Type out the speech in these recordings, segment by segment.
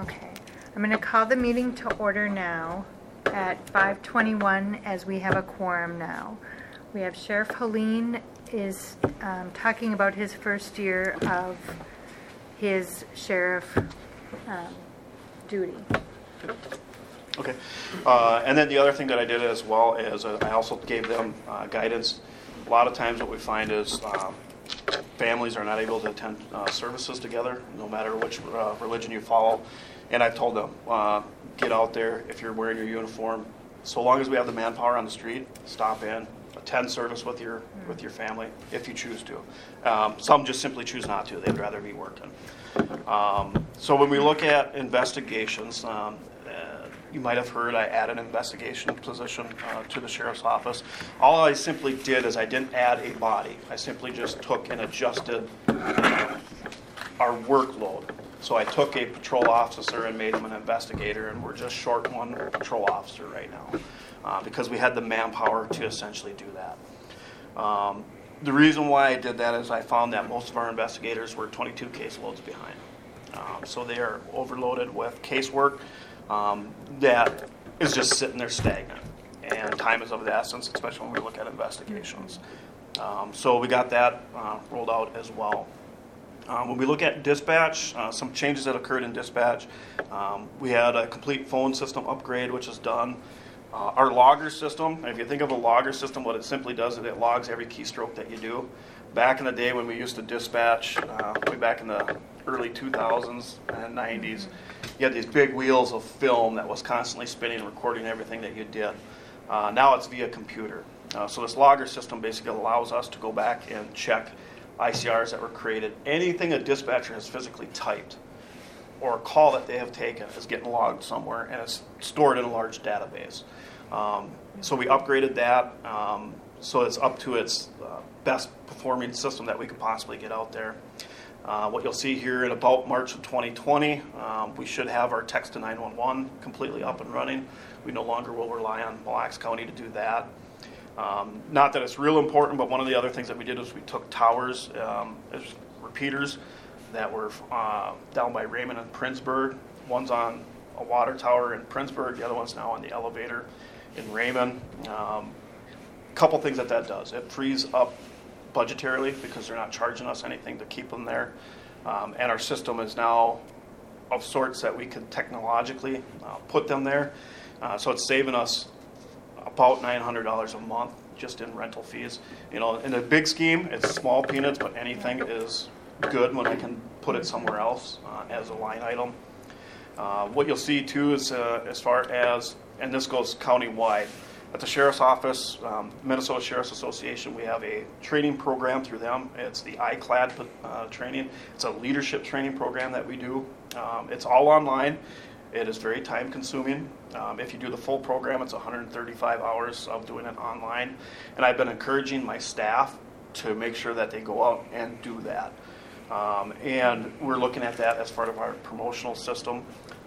Okay. I'm going to call the meeting to order now at 5:21 as we have a quorum now. We have Sheriff Helene is talking about his first year of his sheriff duty. Okay. And then the other thing that I did as well is I also gave them guidance. A lot of times what we find is families are not able to attend services together, no matter which religion you follow. And I've told them, get out there if you're wearing your uniform. So long as we have the manpower on the street, stop in, attend service with your family if you choose to. Some just simply choose not to. They'd rather be working. So when we look at investigations, you might have heard I added an investigation position to the sheriff's office. All I simply did is I didn't add a body. I simply just took and adjusted our workload. So I took a patrol officer and made him an investigator, and we're just short one patrol officer right now because we had the manpower to essentially do that. The reason why I did that is I found that most of our investigators were 22 caseloads behind. So they are overloaded with casework that is just sitting there stagnant. And time is of the essence, especially when we look at investigations. So we got that rolled out as well. When we look at dispatch, some changes that occurred in dispatch, we had a complete phone system upgrade, which is done. Our logger system, if you think of a logger system, what it simply does is it logs every keystroke that you do. Back in the day when we used to dispatch, way back in the early 2000s and 90s, you had these big wheels of film that was constantly spinning, recording everything that you did. Now it's via computer. So this logger system basically allows us to go back and check ICRs that were created. Anything a dispatcher has physically typed or a call that they have taken is getting logged somewhere and it's stored in a large database. So we upgraded that so it's up to its best performing system that we could possibly get out there. What you'll see here in about March of 2020, we should have our text to 911 completely up and running. We no longer will rely on Mille Lacs County to do that. Not that it's real important, but one of the other things that we did was we took towers as repeaters that were down by Raymond and Princeburg. One's on a water tower in Princeburg, the other one's now on the elevator in Raymond. Couple things that does. It frees up budgetarily because they're not charging us anything to keep them there. And our system is now of sorts that we can technologically put them there. So it's saving us about $900 a month just in rental fees. You know, in the big scheme, it's small peanuts, but anything is good when I can put it somewhere else as a line item. What you'll see too is as far as, and this goes county-wide, at the Sheriff's Office, Minnesota Sheriff's Association, we have a training program through them. It's the ICLAD training. It's a leadership training program that we do. It's all online. It is very time consuming. If you do the full program, it's 135 hours of doing it online. And I've been encouraging my staff to make sure that they go out and do that. And we're looking at that as part of our promotional system.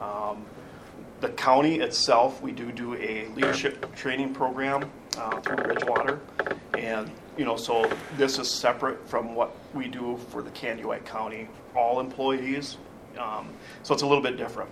The county itself, we do a leadership training program through Ridgewater. And, you know, so this is separate from what we do for the Candy White County, all employees. So it's a little bit different.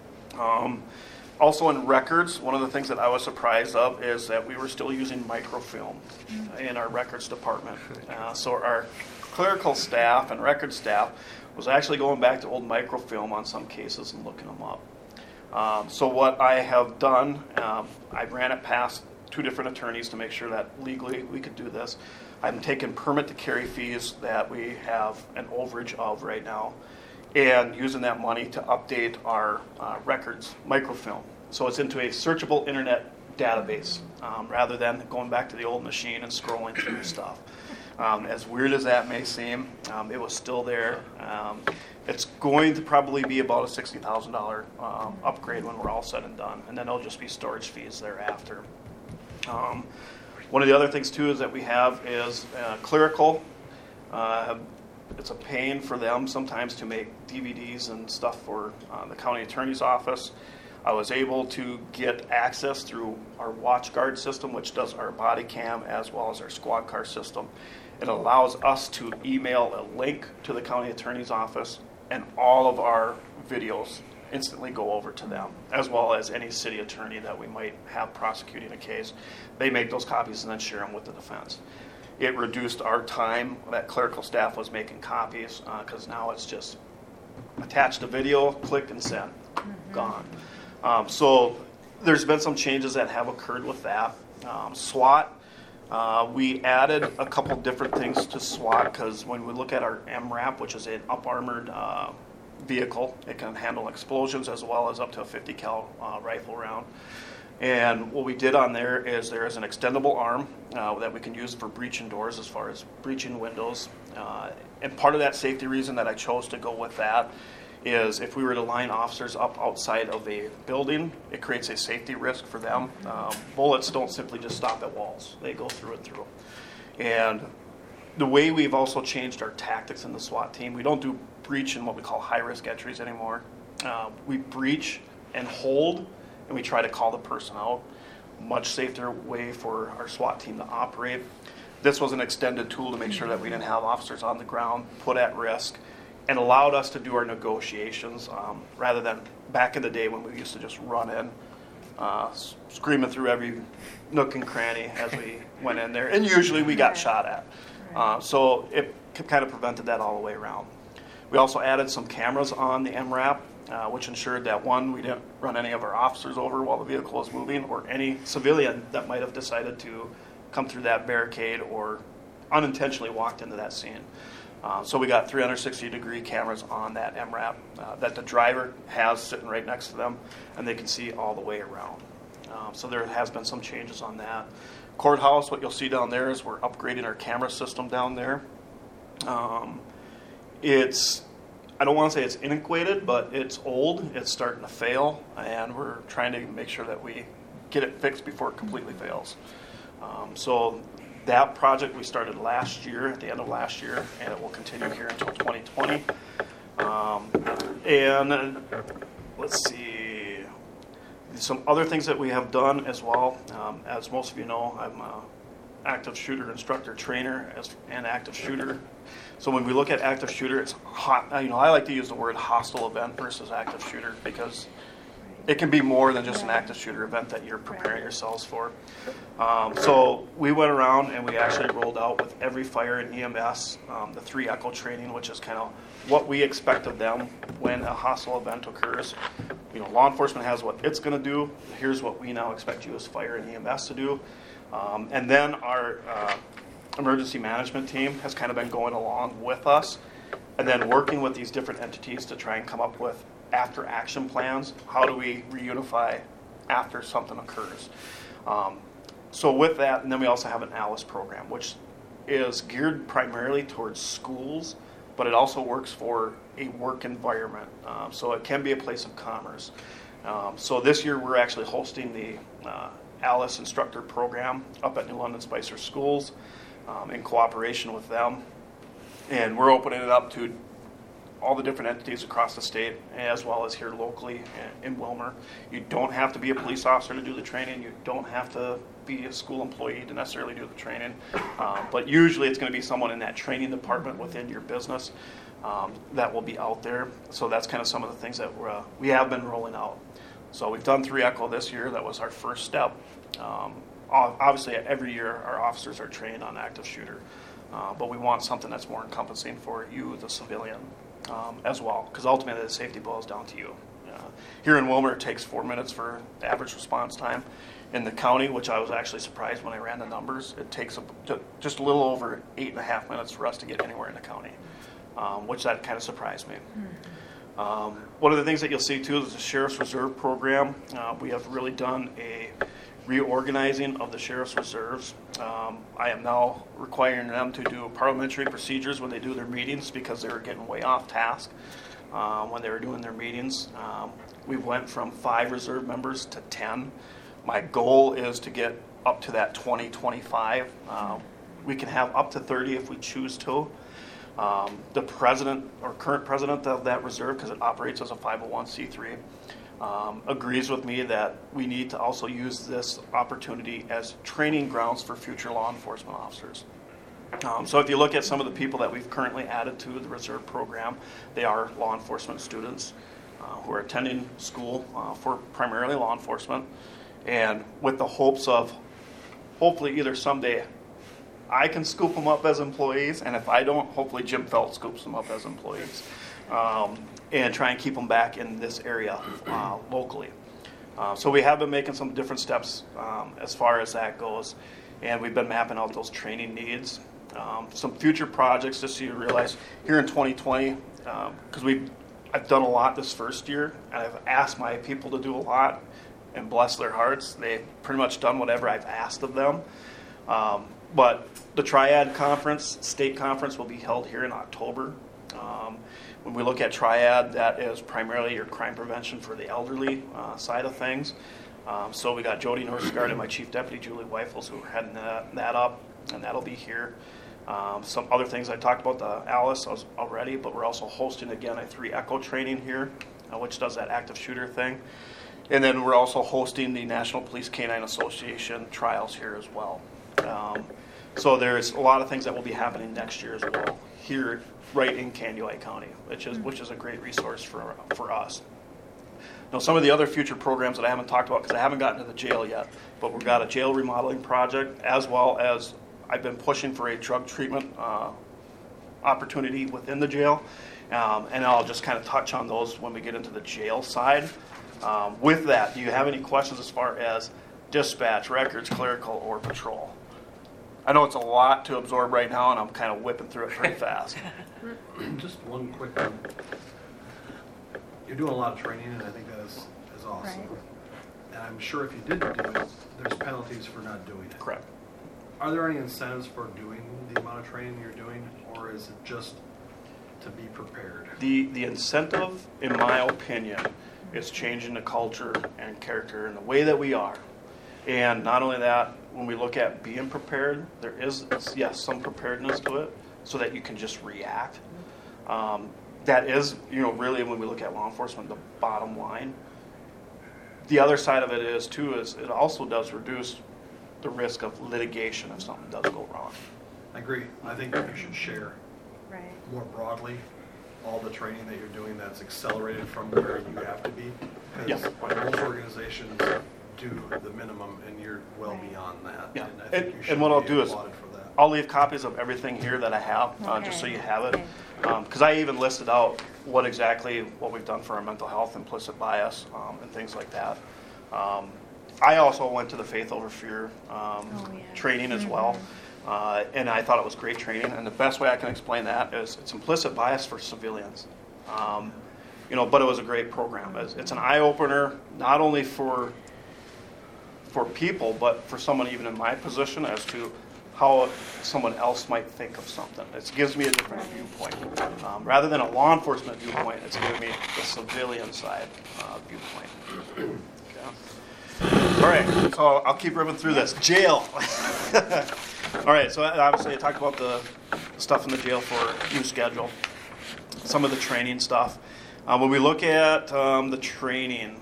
Also in records, one of the things that I was surprised of is that we were still using microfilm in our records department. So our clerical staff and record staff was actually going back to old microfilm on some cases and looking them up. So what I have done, I ran it past 2 different attorneys to make sure that legally we could do this. I'm taking permit to carry fees that we have an overage of right now and using that money to update our records microfilm. So it's into a searchable internet database rather than going back to the old machine and scrolling through stuff. As weird as that may seem, it was still there. It's going to probably be about a $60,000 upgrade when we're all said and done, and then it'll just be storage fees thereafter. One of the other things too is that we have is clerical. It's a pain for them sometimes to make DVDs and stuff for the county attorney's office. I was able to get access through our WatchGuard system, which does our body cam as well as our squad car system. It allows us to email a link to the county attorney's office, and all of our videos instantly go over to them, as well as any city attorney that we might have prosecuting a case. They make those copies and then share them with the defense. It reduced our time that clerical staff was making copies, because now it's just attach the video, click and send, gone. So there's been some changes that have occurred with that. SWAT, we added a couple different things to SWAT, because when we look at our MRAP, which is an up-armored vehicle, it can handle explosions as well as up to a 50 cal rifle round. And what we did on there is an extendable arm that we can use for breaching doors, as far as breaching windows. And part of that safety reason that I chose to go with that is if we were to line officers up outside of a building, it creates a safety risk for them. Bullets don't simply just stop at walls. They go through and through. And the way we've also changed our tactics in the SWAT team, we don't do breach in what we call high-risk entries anymore. We breach and hold, and we try to call the person out. Much safer way for our SWAT team to operate. This was an extended tool to make sure that we didn't have officers on the ground put at risk, and allowed us to do our negotiations rather than back in the day when we used to just run in, screaming through every nook and cranny as we went in there, and usually we got shot at. So it kind of prevented that all the way around. We also added some cameras on the MRAP, which ensured that, one, we didn't run any of our officers over while the vehicle was moving, or any civilian that might have decided to come through that barricade or unintentionally walked into that scene. So we got 360-degree cameras on that MRAP that the driver has sitting right next to them, and they can see all the way around. So there has been some changes on that. Courthouse, what you'll see down there is we're upgrading our camera system down there. I don't want to say it's antiquated, but it's old. It's starting to fail, and we're trying to make sure that we get it fixed before it completely fails. So that project we started last year, at the end of last year, and it will continue here until 2020. And let's see, some other things that we have done as well. As most of you know, I'm an active shooter instructor trainer and active shooter. So when we look at active shooter, it's hot. I like to use the word hostile event versus active shooter, because it can be more than just an active shooter event that you're preparing yourselves for. So we went around and we actually rolled out with every fire and EMS the 3 ECHO training, which is kind of what we expect of them when a hostile event occurs. Law enforcement has what it's going to do. Here's what we now expect you as fire and EMS to do. And then our emergency management team has kind of been going along with us, and then working with these different entities to try and come up with after action plans. How do we reunify after something occurs? So with that, and then we also have an ALICE program, which is geared primarily towards schools, but it also works for a work environment. So it can be a place of commerce. So this year we're actually hosting the ALICE instructor program up at New London Spicer Schools in cooperation with them. And we're opening it up to all the different entities across the state, as well as here locally in Willmar. You don't have to be a police officer to do the training. You don't have to be a school employee to necessarily do the training. But usually it's going to be someone in that training department within your business that will be out there. So that's kind of some of the things that we have been rolling out. So we've done 3 ECHO this year. That was our first step. Obviously, every year our officers are trained on active shooter. But we want something that's more encompassing for you, the civilian, as well, because ultimately the safety boils down to you. Here in Willmar, it takes 4 minutes for average response time. In the county, which I was actually surprised when I ran the numbers, it takes just a little over 8.5 minutes for us to get anywhere in the county, which that kind of surprised me. One of the things that you'll see too is the Sheriff's Reserve program. We have really done a reorganizing of the Sheriff's Reserves. I am now requiring them to do parliamentary procedures when they do their meetings, because they were getting way off task when they were doing their meetings. We went from 5 reserve members to 10. My goal is to get up to that 20-25. We can have up to 30 if we choose to. The president or current president of that reserve, because it operates as a 501c3, agrees with me that we need to also use this opportunity as training grounds for future law enforcement officers. So if you look at some of the people that we've currently added to the reserve program, they are law enforcement students. who are attending school for primarily law enforcement, and with the hopes of hopefully either someday I can scoop them up as employees, and if I don't, hopefully Jim Felt scoops them up as employees, and try and keep them back in this area locally. So we have been making some different steps as far as that goes, and we've been mapping out those training needs. Some future projects, just so you realize, here in 2020, because I've done a lot this first year, and I've asked my people to do a lot, and bless their hearts, they've pretty much done whatever I've asked of them. But the Triad Conference, state conference, will be held here in October. When we look at Triad, that is primarily your crime prevention for the elderly side of things. So we got Jody Northgard and my Chief Deputy, Julie Weifels, who are heading that up, and that'll be here. Some other things I talked about, the Alice already, but we're also hosting again a 3 Echo training here, which does that active shooter thing. And then we're also hosting the National Police Canine Association trials here as well. So there's a lot of things that will be happening next year as well here, right in Kansas County, which is a great resource for us. Now, some of the other future programs that I haven't talked about because I haven't gotten to the jail yet, but we've got a jail remodeling project, as well as I've been pushing for a drug treatment opportunity within the jail, and I'll just kind of touch on those when we get into the jail side. With that, do you have any questions as far as dispatch, records, clerical, or patrol? I know it's a lot to absorb right now, and I'm kind of whipping through it pretty fast. Just one quick one. You're doing a lot of training, and I think that is awesome. Right. And I'm sure if you didn't do it, there's penalties for not doing it. Correct. Are there any incentives for doing the amount of training you're doing, or is it just to be prepared? The incentive, in my opinion, is changing the culture and character and the way that we are. And not only that, when we look at being prepared, there is, yes, some preparedness to it so that you can just react. That is, really when we look at law enforcement, the bottom line. The other side of it is it also does reduce the risk of litigation if something does go wrong. I agree. I think you should share Right. more broadly all the training that you're doing that's accelerated from where you have to be. Because most organizations do the minimum, and you're well beyond that. Yeah. And I think you should and what I'll be do is applauded for that. I'll leave copies of everything here that I have, just so you have it. Because I even listed out what we've done for our mental health, implicit bias, and things like that. I also went to the Faith Over Fear training as well, and I thought it was great training. And the best way I can explain that is it's implicit bias for civilians. But it was a great program. It's an eye opener, not only for people, but for someone even in my position as to how someone else might think of something. It gives me a different viewpoint. Rather than a law enforcement viewpoint, it's giving me the civilian side viewpoint. Okay. All right, so I'll keep ripping through this. Jail. All right, so obviously I talked about the stuff in the jail for new schedule, some of the training stuff. When we look at the training,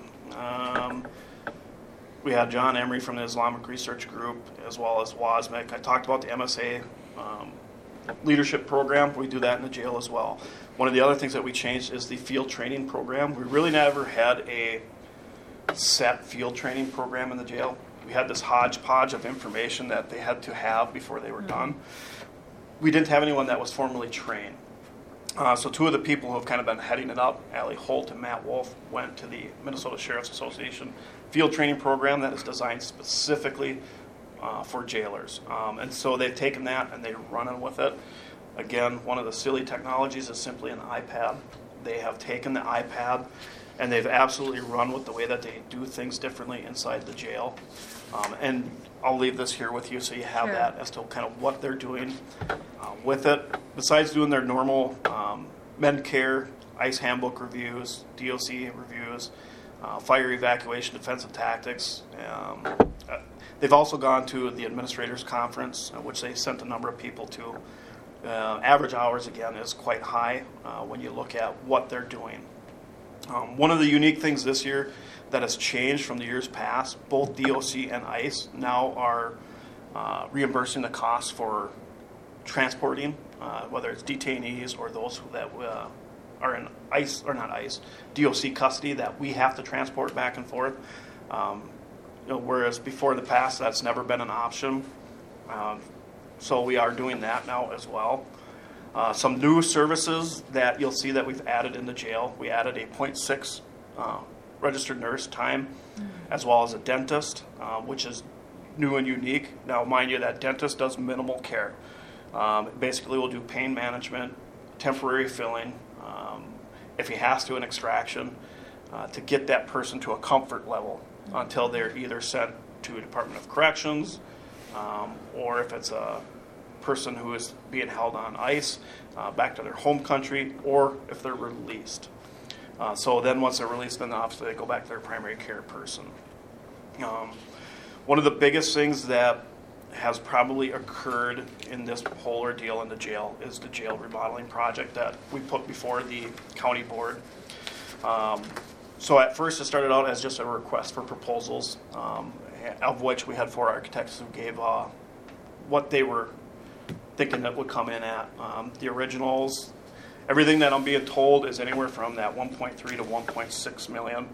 we had John Emery from the Islamic Research Group, as well as WASMIC. I talked about the MSA leadership program. We do that in the jail as well. One of the other things that we changed is the field training program. We really never had a set field training program in the jail. We had this hodgepodge of information that they had to have before they were done. We didn't have anyone that was formally trained. So 2 of the people who have kind of been heading it up, Allie Holt and Matt Wolf, went to the Minnesota Sheriff's Association field training program that is designed specifically for jailers. And so they've taken that and they're running with it. Again, one of the silly technologies is simply an iPad. They have taken the iPad and they've absolutely run with the way that they do things differently inside the jail. And I'll leave this here with you so you have that as to kind of what they're doing with it. Besides doing their normal Medcare, ICE handbook reviews, DOC reviews, fire evacuation, defensive tactics. They've also gone to the administrators conference, which they sent a number of people to. Average hours, again, is quite high when you look at what they're doing. One of the unique things this year that has changed from the years past, both DOC and ICE now are reimbursing the costs for transporting, whether it's detainees or those that are in ICE, or not ICE, DOC custody that we have to transport back and forth. Whereas before in the past, that's never been an option. So we are doing that now as well. Some new services that you'll see that we've added in the jail. We added a 0.6 registered nurse time, as well as a dentist, which is new and unique. Now, mind you, that dentist does minimal care. Basically, we'll do pain management, temporary filling, if he has to, an extraction, to get that person to a comfort level until they're either sent to a Department of Corrections, or if it's a person who is being held on ICE, back to their home country, or if they're released. So then once they're released, then obviously they go back to their primary care person. One of the biggest things that has probably occurred in this whole ordeal in the jail is the jail remodeling project that we put before the county board. So at first it started out as just a request for proposals, of which we had 4 architects who gave what they were thinking that would come in at. The originals, everything that I'm being told is anywhere from that 1.3 to 1.6 million.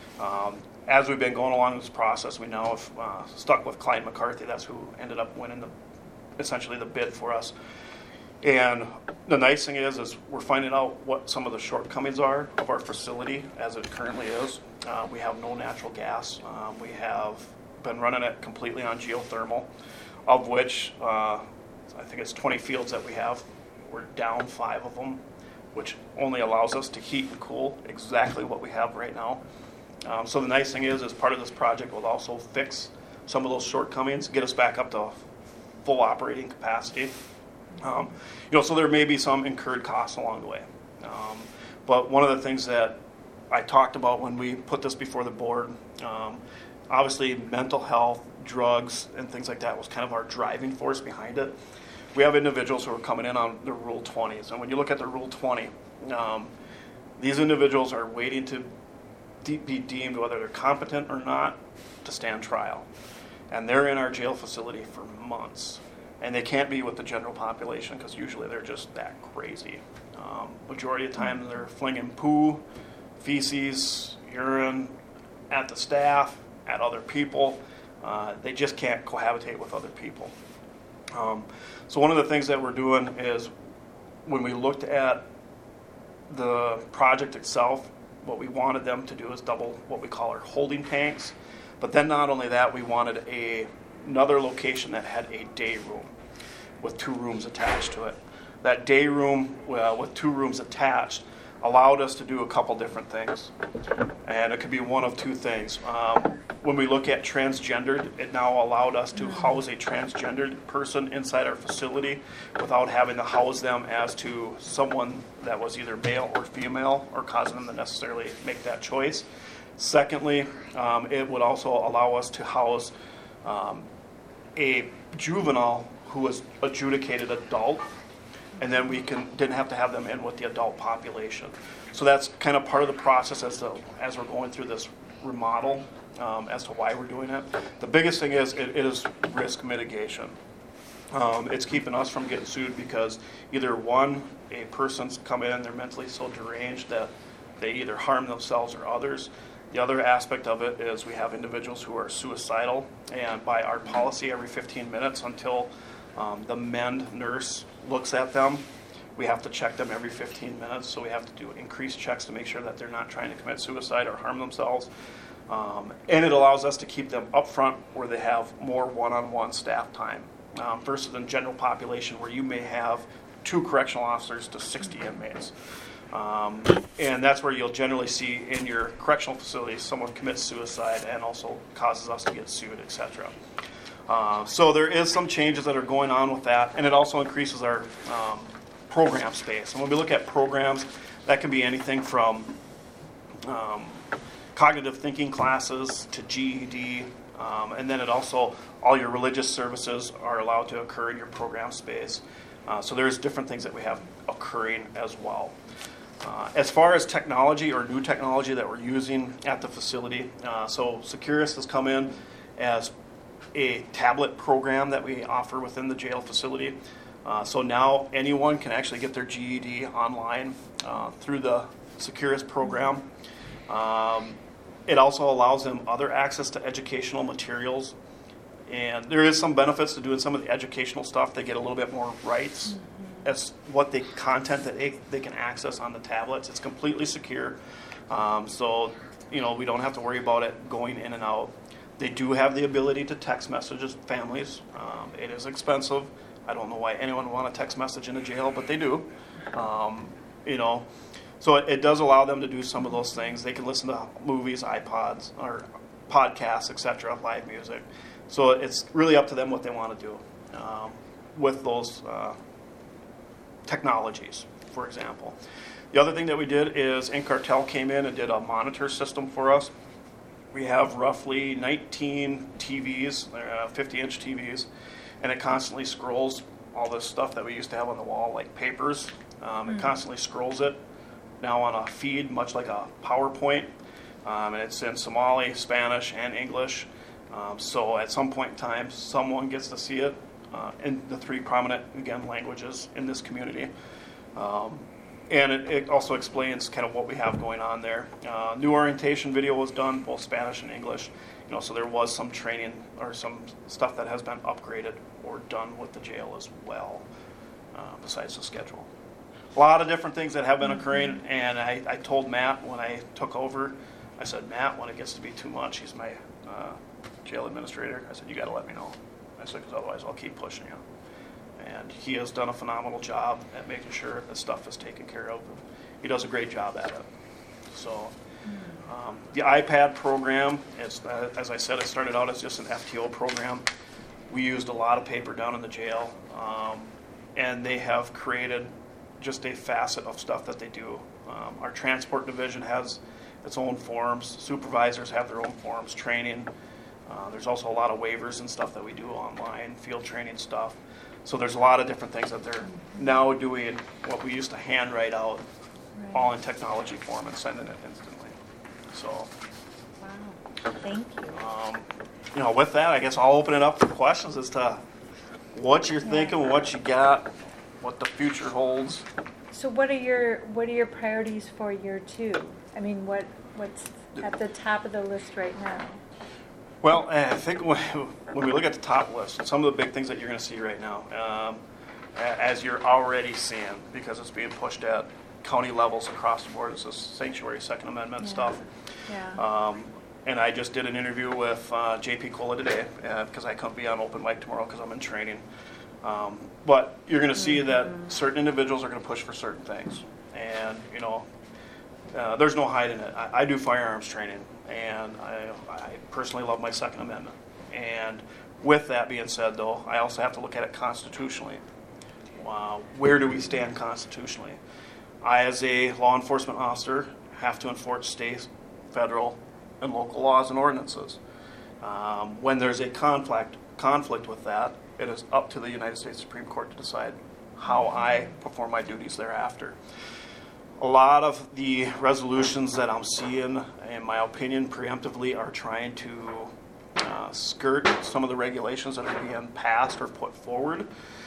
As we've been going along this process, we now have stuck with Clyde McCarthy. That's who ended up winning essentially the bid for us. And the nice thing is we're finding out what some of the shortcomings are of our facility as it currently is. We have no natural gas. We have been running it completely on geothermal, of which I think it's 20 fields that we have. We're down 5 of them, which only allows us to heat and cool exactly what we have right now. So the nice thing is, as part of this project, we'll also fix some of those shortcomings, get us back up to full operating capacity. So there may be some incurred costs along the way. But one of the things that I talked about when we put this before the board, obviously mental health, drugs, and things like that was kind of our driving force behind it. We have individuals who are coming in on the Rule 20s. And when you look at the Rule 20, these individuals are waiting to be deemed, whether they're competent or not, to stand trial. And they're in our jail facility for months. And they can't be with the general population because usually they're just that crazy. Majority of the time they're flinging poo, feces, urine at the staff, at other people. They just can't cohabitate with other people. So one of the things that we're doing is when we looked at the project itself, what we wanted them to do is double what we call our holding tanks. But then not only that, we wanted another location that had a day room with 2 rooms attached to it. That day room with 2 rooms attached allowed us to do a couple different things. And it could be one of 2 things. When we look at transgendered, it now allowed us to house a transgendered person inside our facility without having to house them as to someone that was either male or female or causing them to necessarily make that choice. Secondly, it would also allow us to house a juvenile who was adjudicated adult, and then we didn't have to have them in with the adult population. So that's kind of part of the process as we're going through this remodel, as to why we're doing it. The biggest thing is it is risk mitigation. It's keeping us from getting sued because either one, a person's come in, they're mentally so deranged that they either harm themselves or others. The other aspect of it is we have individuals who are suicidal, and by our policy, every 15 minutes until the MEND nurse looks at them, we have to check them every 15 minutes. So we have to do increased checks to make sure that they're not trying to commit suicide or harm themselves. And it allows us to keep them up front where they have more one-on-one staff time versus in general population where you may have 2 correctional officers to 60 inmates. And that's where you'll generally see in your correctional facilities someone commits suicide and also causes us to get sued, etc. So there is some changes that are going on with that, and it also increases our program space. And when we look at programs, that can be anything from cognitive thinking classes to GED, and then it also, all your religious services are allowed to occur in your program space. So there's different things that we have occurring as well. As far as technology or new technology that we're using at the facility, so Securus has come in as a tablet program that we offer within the jail facility. So now anyone can actually get their GED online. through the Securus program. It also allows them other access to educational materials. And there is some benefits to doing some of the educational stuff. They get a little bit more rights as what content that they can access on the tablets. It's completely secure. So, we don't have to worry about it going in and out. They do have the ability to text messages families. It is expensive. I don't know why anyone would want a text message in a jail, but they do. So it does allow them to do some of those things. They can listen to movies, iPods, or podcasts, etc., live music. So it's really up to them what they want to do with those technologies, for example. The other thing that we did is Incartel came in and did a monitor system for us. We have roughly 19 TVs, 50-inch TVs, and it constantly scrolls all this stuff that we used to have on the wall, like papers. It constantly scrolls it now on a feed, much like a PowerPoint, and it's in Somali, Spanish, and English. So at some point in time, someone gets to see it in the three prominent, again, languages in this community. And it also explains kind of what we have going on there. New orientation video was done, both Spanish and English. So there was some training or some stuff that has been upgraded or done with the jail as well, besides the schedule. A lot of different things that have been occurring, and I told Matt when I took over, I said, Matt, when it gets to be too much, he's my jail administrator, I said, you got to let me know. I said, because otherwise I'll keep pushing you. And he has done a phenomenal job at making sure that stuff is taken care of. He does a great job at it. So the iPad program, is, as I said, it started out as just an FTO program. We used a lot of paper down in the jail, and they have created just a facet of stuff that they do. Our transport division has its own forms. Supervisors have their own forms, training. There's also a lot of waivers and stuff that we do online, field training stuff. So there's a lot of different things that they're now doing, what we used to handwrite out, all in technology form and sending it instantly. So, Wow, thank you. With that, I guess I'll open it up for questions as to what you're thinking, what you got, what the future holds. So what are your priorities for year 2? I mean, what's at the top of the list right now? Well, I think when we look at the top list, some of the big things that you're going to see right now, as you're already seeing, because it's being pushed at county levels across the board, it's this sanctuary Second Amendment stuff. Yeah. And I just did an interview with JP Cola today, because I couldn't be on open mic tomorrow because I'm in training. But you're going to see that certain individuals are going to push for certain things. And, there's no hiding it. I do firearms training, and I personally love my Second Amendment. And with that being said, though, I also have to look at it constitutionally. Where do we stand constitutionally? I, as a law enforcement officer, have to enforce state, federal, and local laws and ordinances. When there's a conflict with that, it is up to the United States Supreme Court to decide how I perform my duties thereafter. A lot of the resolutions that I'm seeing, in my opinion, preemptively are trying to skirt some of the regulations that are being passed or put forward.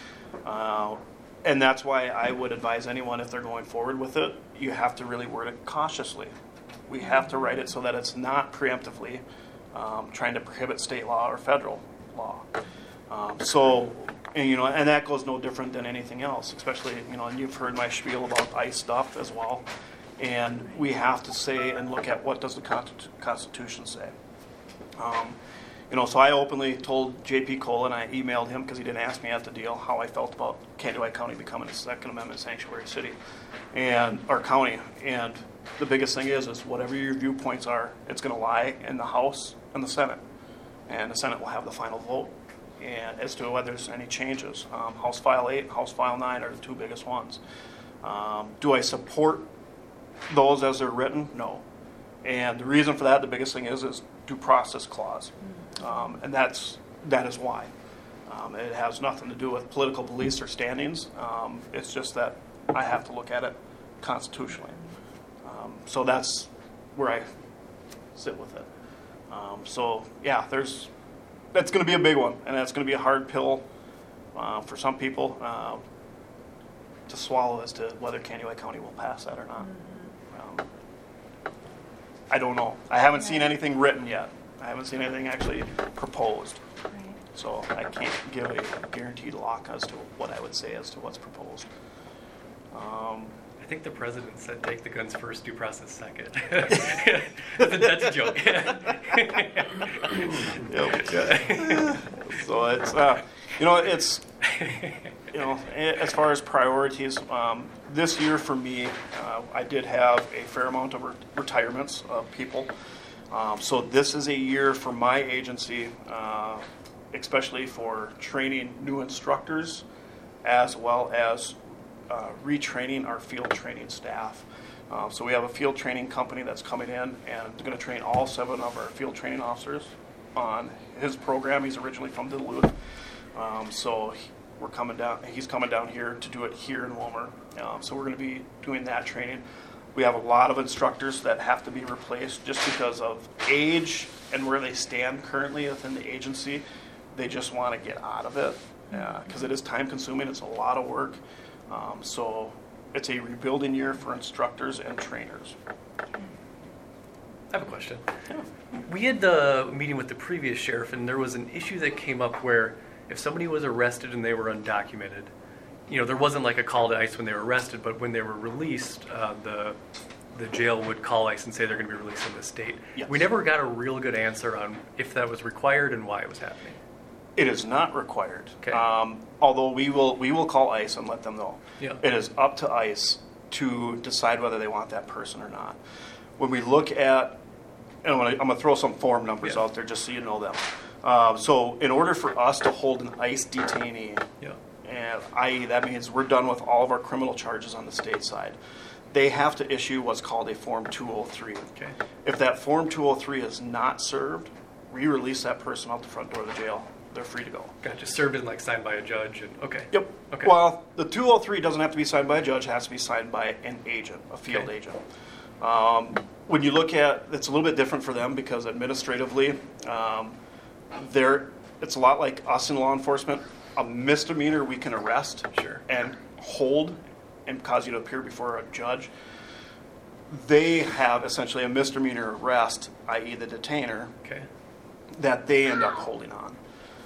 And that's why I would advise anyone, if they're going forward with it, you have to really word it cautiously. We have to write it so that it's not preemptively trying to prohibit state law or federal law. And that goes no different than anything else, especially, and you've heard my spiel about ICE stuff as well. And we have to say and look at what does the Constitution say. So I openly told J.P. Cole, and I emailed him because he didn't ask me at the deal, how I felt about Kansas County becoming a Second Amendment sanctuary city, or county. And the biggest thing is whatever your viewpoints are, it's going to lie in the House and the Senate. And the Senate will have the final vote. And as to whether there's any changes, House File 8 and House File 9 are the two biggest ones. Do I support those as they're written? No. And the reason for that, the biggest thing is due process clause. And that is why. It has nothing to do with political beliefs or standings. It's just that I have to look at it constitutionally. So that's where I sit with it. That's going to be a big one, and that's going to be a hard pill for some people to swallow as to whether Candy Lake County will pass that or not. I don't know. I haven't seen anything written yet. I haven't seen anything actually proposed. Right. So I can't give a guaranteed lock as to what I would say as to what's proposed. I think the president said take the guns first, due process second. That's a joke. Yep. So it's, it's, as far as priorities, this year for me, I did have a fair amount of retirements of people. So this is a year for my agency, especially for training new instructors, as well as retraining our field training staff. So we have a field training company that's coming in and going to train all 7 of our field training officers on his program. He's originally from Duluth. We're coming down. He's coming down here to do it here in Willmar. So we're going to be doing that training. We have a lot of instructors that have to be replaced just because of age and where they stand currently within the agency. They just want to get out of it because it is time consuming. It's a lot of work. So it's a rebuilding year for instructors and trainers. I have a question. Yeah. We had the meeting with the previous sheriff, and there was an issue that came up where if somebody was arrested and they were undocumented, there wasn't like a call to ICE when they were arrested, but when they were released, the jail would call ICE and say they're going to be released in the state. Yes. We never got a real good answer on if that was required and why it was happening. It is not required. Okay. Although we will call ICE and let them know. Yeah. It is up to ICE to decide whether they want that person or not. When we look at, and I'm going to throw some form numbers out there just so you know them. So in order for us to hold an ICE detainee, and i.e. that means we're done with all of our criminal charges on the state side, they have to issue what's called a Form 203. Okay. If that Form 203 is not served, we release that person out the front door of the jail. They're free to go. Gotcha. Served and signed by a judge. And okay. Yep. Okay. Well, the 203 doesn't have to be signed by a judge. It has to be signed by an agent, a field Okay. agent. When you look at, it's a little bit different for them because administratively, it's a lot like us in law enforcement. A misdemeanor we can arrest Sure. and hold and cause you to appear before a judge. They have essentially a misdemeanor arrest, i.e. the detainer, Okay. that they end up holding on.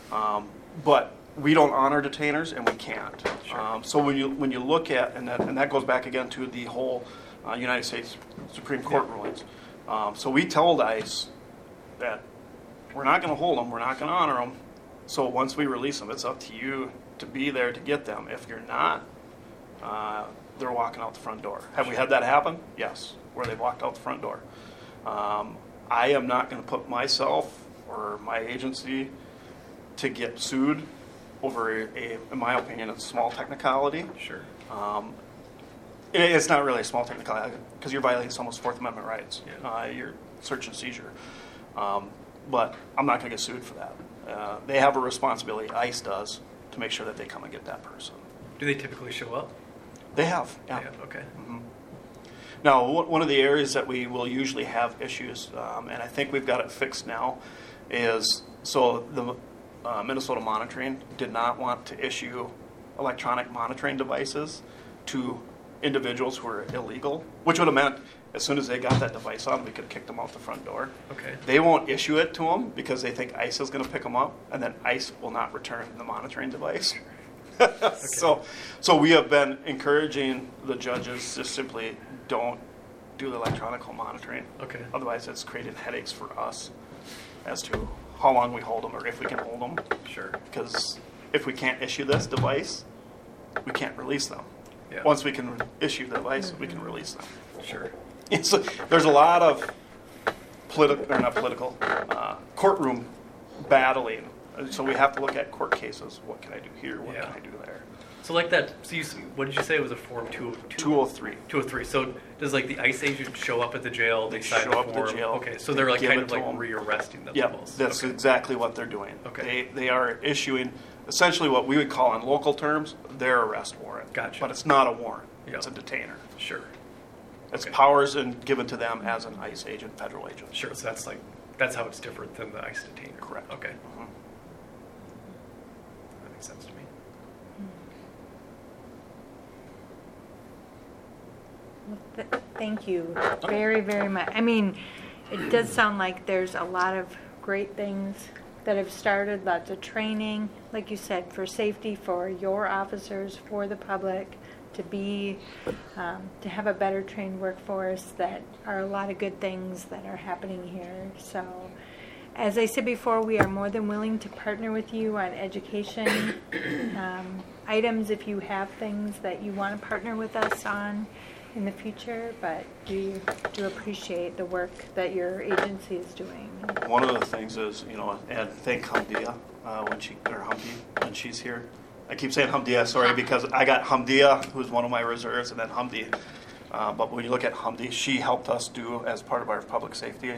But we don't honor detainers, and we can't. Sure. So when you look at, and that goes back again to the whole United States Supreme Court rulings. So we told ICE that we're not going to hold them, we're not going to honor them. So once we release them, it's up to you to be there to get them. If you're not, they're walking out the front door. Have we had that happen? Yes, where they've walked out the front door. I am not going to put myself or my agency to get sued over in my opinion, it's a small technicality. Sure. It's not really a small technicality because you're violating someone's Fourth Amendment rights. Yeah. Your search and seizure. But I'm not going to get sued for that. They have a responsibility, ICE does, to make sure that they come and get that person. Do they typically show up? They have, yeah. Okay. Now, one of the areas that we will usually have issues, and I think we've got it fixed now, is so the Minnesota Monitoring did not want to issue electronic monitoring devices to individuals who are illegal, which would have meant as soon as they got that device on, we could have kicked them out the front door. Okay. They won't issue it to them because they think ICE is going to pick them up, and then ICE will not return the monitoring device. So we have been encouraging the judges to simply don't do the electronic monitoring. Okay. Otherwise, it's creating headaches for us as to how long we hold them or if we can hold them. Sure. Because if we can't issue this device, we can't release them. Yeah. Once we can issue the device, we can release them. Sure. So there's a lot of courtroom battling. So we have to look at court cases. What can I do here? What can I do there? So like that, so what did you say it was a Form 203. 203. So does like the ICE agent show up at the jail? They sign show the up at the form? jail. Okay, so They they're like give kind it of to like them. re-arresting them. Yeah, almost. that's Okay. exactly what they're doing. Okay. They are issuing essentially what we would call in local terms their arrest warrant. Gotcha. But it's not a warrant. Yeah. It's a detainer. Sure. It's Okay. powers given to them as an ICE agent, federal agent. Sure. So that's how it's different than the ICE detainer. Correct. Okay. Mhm. That makes sense to me. Thank you very, very much. I mean, it does sound like there's a lot of great things that have started, lots of training, like you said, for safety, for your officers, for the public, to have a better trained workforce. That are a lot of good things that are happening here. So, as I said before, we are more than willing to partner with you on education items if you have things that you want to partner with us on in the future, but we do appreciate the work that your agency is doing. One of the things is, and thank Hamdia Humpty when she's here. I keep saying Hamdia, sorry, because I got Hamdia, who's one of my reserves, and then Hamdi. But when you look at Hamdi, she helped us do, as part of our public safety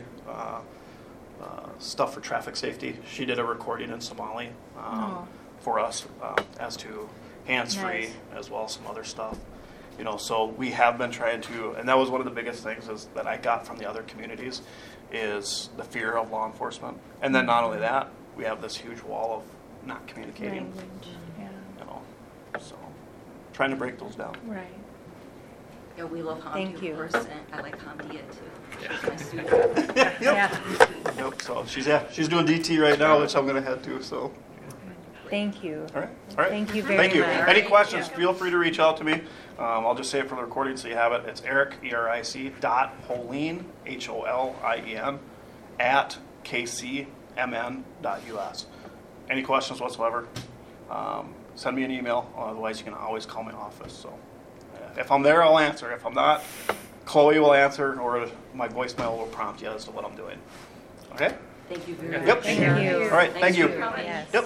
stuff for traffic safety, she did a recording in Somali for us as to hands-free, Nice. as well as some other stuff. So we have been trying to, and that was one of the biggest things is that I got from the other communities is the fear of law enforcement. And then not only that, we have this huge wall of not communicating. Language, yeah, So trying to break those down. right. Yeah, we love Hamdi, Thank of you. course, and I like Hamdia too. She's my student. Yeah, Yep. So she's doing DT right now, which I'm going to head to. So thank you. all right. Thank you very Thank you. much. Any questions? Feel free to reach out to me. I'll just say it for the recording so you have it. It's Eric ERIC.Holien HOLIEN at kcmn.us. Any questions whatsoever? Send me an email. Otherwise, you can always call my office. So if I'm there, I'll answer. If I'm not, Chloe will answer, or my voicemail will prompt you as to what I'm doing. Okay? Thank you very much. Yep. Thank you. All right. Thank Thanks you. for coming. Yes. Yep.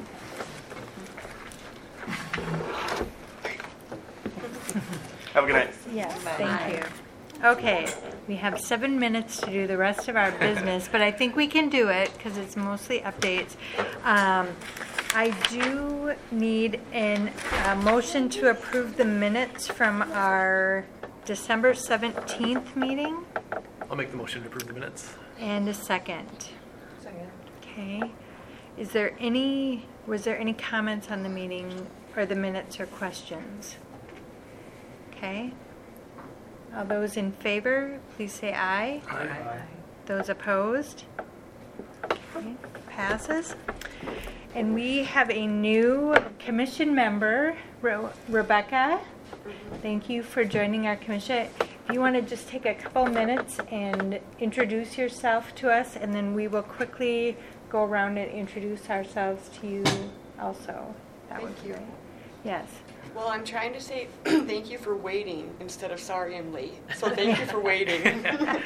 Have a good night. Yes, thank you. Okay, we have 7 minutes to do the rest of our business, but I think we can do it because it's mostly updates. I do need a motion to approve the minutes from our December 17th meeting, I'll make the motion to approve the minutes. and a second. Okay. Was there any comments on the meeting or the minutes or questions? Okay. All those in favor, please say aye. Aye. Those opposed? Okay, passes. And we have a new commission member, Rebecca. Thank you for joining our commission. If you want to just take a couple minutes and introduce yourself to us, and then we will quickly go around and introduce ourselves to you also. That would Thank be you. great. Yes. Well, I'm trying to say thank you for waiting instead of sorry I'm late. So thank you for waiting.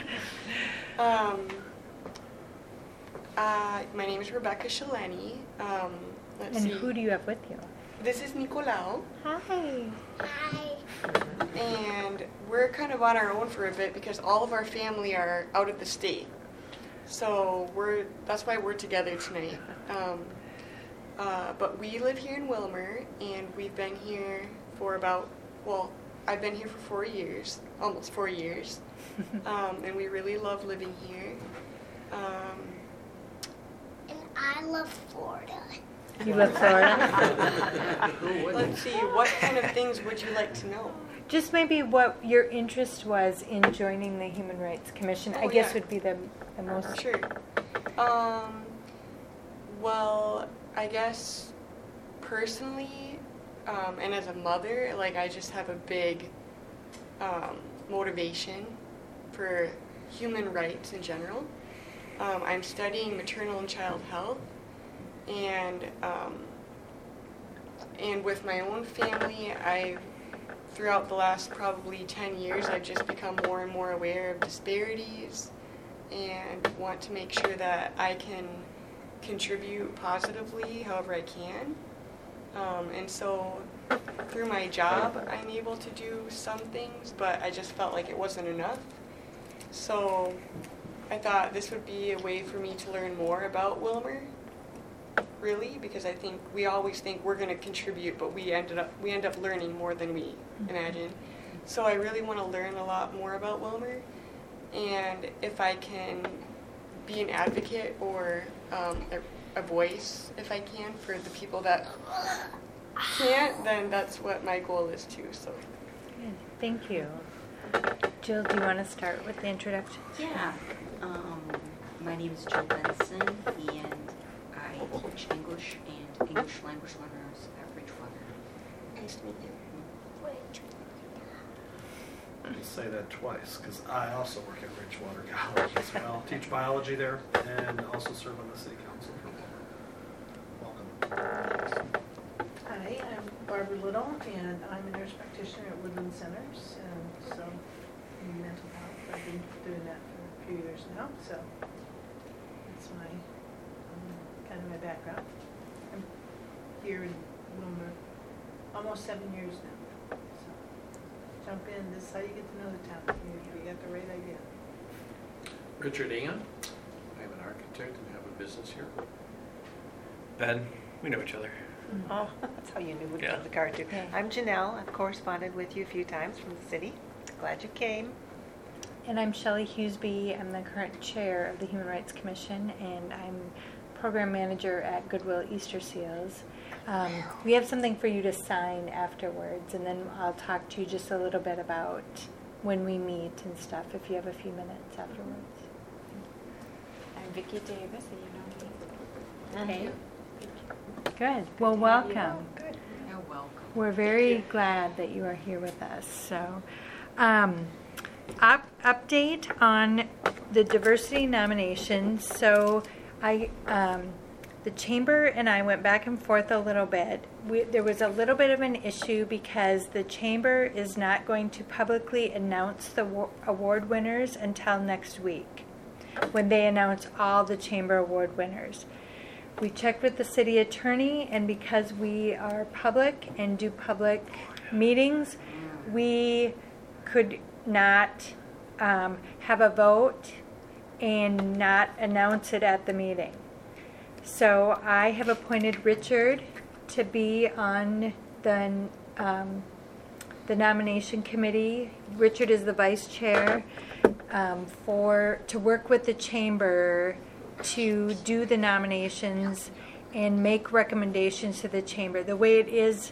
My name is Rebecca Shaleni. Let's And see. who do you have with you? This is Nicolau, Hi. and we're kind of on our own for a bit because all of our family are out of the state. So that's why we're together tonight. But we live here in Willmar, and we've been here for I've been here for 4 years, almost 4 years, and we really love living here. And I love Florida. You love Florida? Let's see, what kind of things would you like to know? Just maybe what your interest was in joining the Human Rights Commission, I Oh, guess yeah. would be the most. Sure. Well, I guess personally, and as a mother, I just have a big motivation for human rights in general. I'm studying maternal and child health, and with my own family, throughout the last probably 10 years, I've just become more and more aware of disparities and want to make sure that I can contribute positively however I can. And so through my job, I'm able to do some things, but I just felt like it wasn't enough. So I thought this would be a way for me to learn more about Willmar, really, because I think we always think we're going to contribute, but we end up learning more than we imagine. So I really want to learn a lot more about Willmar, and if I can be an advocate or a voice, if I can, for the people that can't, then that's what my goal is too. So Good. Thank you. Jill, do you want to start with the introduction? Yeah. My name is Jill Benson, and I teach English and English language learners at Ridgewater. Nice to meet you. Wait. I'll say that twice, because I also work at Ridgewater College as well. Teach biology there and also serve on the city council for welcome. Hi, I'm Barbara Little, and I'm a nurse practitioner at Woodland Centers. So, in mental health, I've been doing that for a few years now. So, that's my kind of my background. I'm here in Wilmer almost 7 years now. So, jump in. This is how you get to know the town. You got the right idea. Richard Ingham. I'm an architect and have a business here. Ben, we know each other. Oh, that's how you knew who to Yeah. give the card to. Okay. I'm Janelle. I've corresponded with you a few times from the city. Glad you came. And I'm Shelley Hughesby. I'm the current chair of the Human Rights Commission, and I'm program manager at Goodwill Easter Seals. We have something for you to sign afterwards, and then I'll talk to you just a little bit about when we meet and stuff, if you have a few minutes afterwards. I'm Vicki Davis, and you know me. Okay. Good. Well, welcome. Good. You're welcome. We're very glad that you are here with us. So, update on the diversity nominations. So, the chamber and I went back and forth a little bit. There was a little bit of an issue because the chamber is not going to publicly announce the award winners until next week, when they announce all the chamber award winners. We checked with the city attorney, and because we are public and do public meetings, we could not have a vote and not announce it at the meeting. So I have appointed Richard to be on the nomination committee. Richard is the vice chair to work with the chamber to do the nominations and make recommendations to the chamber. The way it is,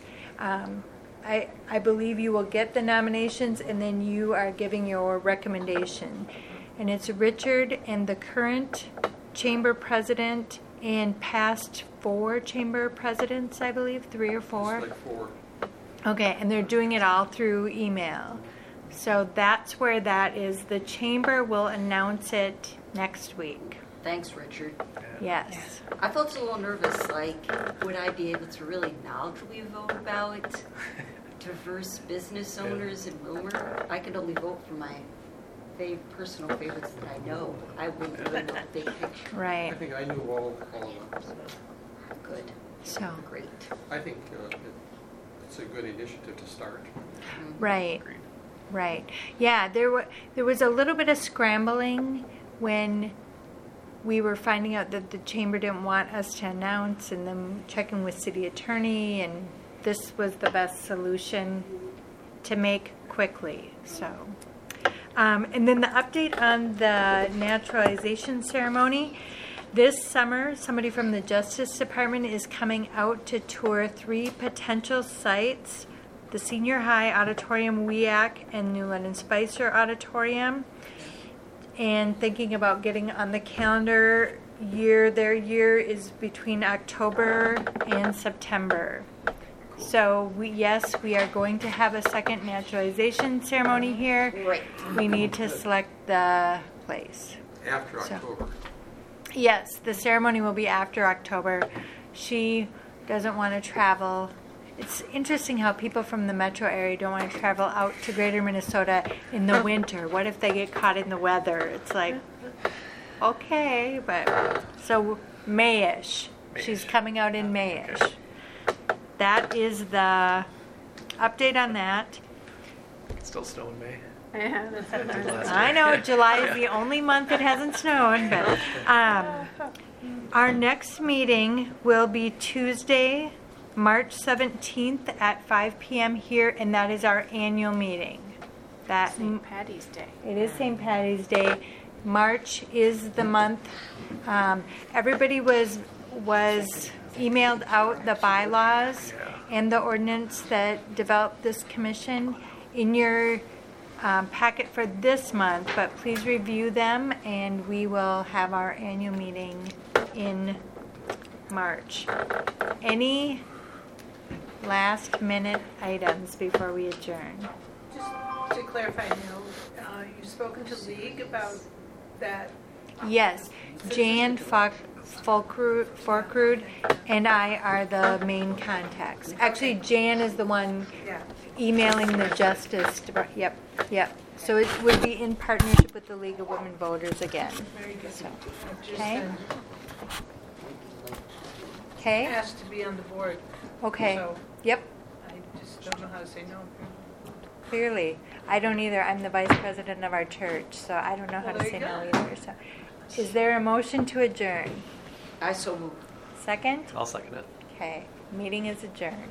I believe you will get the nominations and then you are giving your recommendation. And it's Richard and the current chamber president and past 4 chamber presidents, I believe, 3 or 4. It's like 4. Okay, and they're doing it all through email. So that's where that is. The chamber will announce it next week. Thanks, Richard. Yes. I felt a little nervous, like, would I be able to really knowledgeably vote about diverse business owners in Wilmer? I could only vote for my personal favorites that I know. I wouldn't really know the big picture. Right. I think I knew all of them. Good. So. Great. I think it's a good initiative to start. Right. Right. Yeah, there was a little bit of scrambling when we were finding out that the chamber didn't want us to announce, and then checking with city attorney, and this was the best solution to make quickly. So, and then the update on the naturalization ceremony. This summer, somebody from the Justice Department is coming out to tour 3 potential sites: the Senior High Auditorium, WEAC, and New London Spicer Auditorium, and thinking about getting on the calendar. Their year is between October and September. So we are going to have a second naturalization ceremony here. Right. We need to select the place. After October. Yes, the ceremony will be after October. She doesn't want to travel. It's interesting how people from the metro area don't want to travel out to greater Minnesota in the winter. What if they get caught in the weather? It's like, okay, but so May-ish. She's coming out in May-ish. Okay. That is the update on that. It's still snow in May. Yeah, that's what Did I last I know July is the only month it hasn't snowed, but our next meeting will be Tuesday, March 17th at 5 p.m. here, and that is our annual meeting. St. Patty's Day. It is St. Patty's Day. March is the month. Everybody was emailed out the bylaws and the ordinance that developed this commission. In your packet for this month, but please review them, and we will have our annual meeting in March. Any last minute items before we adjourn? Just to clarify, Neil, you've spoken to League about that. Yes, Jan Forkrud and I are the main contacts. Actually, Jan is the one Yeah. emailing the Justice Department. Yep. So it would be in partnership with the League of Women Voters again. Very good. So, I've just okay. been Okay? asked to be on the board. Okay. So Yep, I just don't know how to say no. clearly. I don't either. I'm the vice president of our church, so I don't know how Well, to there say you no go. either. So, is there a motion to adjourn? I so move. Second? I'll second it. Okay. Meeting is adjourned.